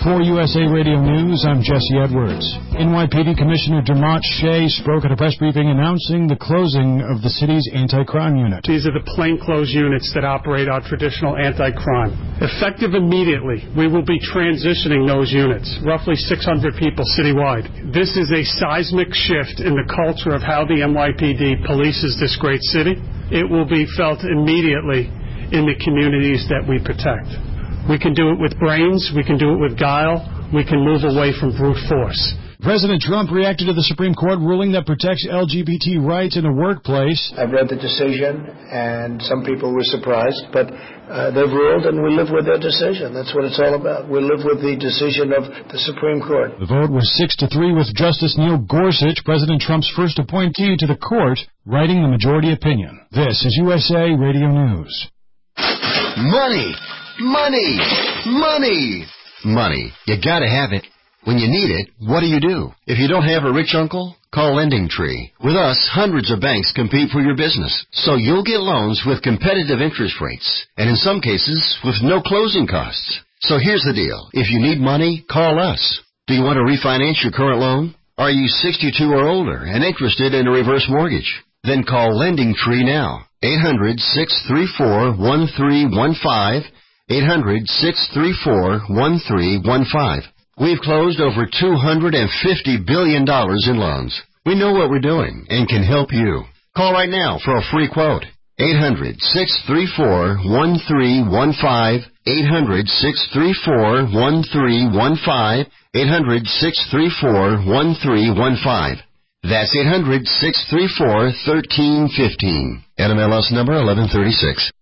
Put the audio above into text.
For USA Radio News, I'm Jesse Edwards. NYPD Commissioner Dermot Shea spoke at a press briefing announcing the closing of the city's anti-crime unit. These are the plainclothes units that operate our traditional anti-crime. Effective immediately, we will be transitioning those units, roughly 600 people citywide. This is a seismic shift in the culture of how the NYPD polices this great city. It will be felt immediately in the communities that we protect. We can do it with brains, we can do it with guile, we can move away from brute force. President Trump reacted to the Supreme Court ruling that protects LGBT rights in the workplace. I've read the decision, and some people were surprised, but they've ruled, and we live with their decision. That's what it's all about. We live with the decision of the Supreme Court. The vote was 6-3 with Justice Neil Gorsuch, President Trump's first appointee to the court, writing the majority opinion. This is USA Radio News. Money! Money! Money! Money. You gotta have it. When you need it, what do? If you don't have a rich uncle, call LendingTree. With us, hundreds of banks compete for your business, so you'll get loans with competitive interest rates, and in some cases, with no closing costs. So here's the deal. If you need money, call us. Do you want to refinance your current loan? Are you 62 or older and interested in a reverse mortgage? Then call LendingTree now. 800-634-1315. 800-634-1315. We've closed over $250 billion in loans. We know what we're doing and can help you. Call right now for a free quote. 800-634-1315. 800-634-1315. 800-634-1315. That's 800-634-1315. NMLS number 1136.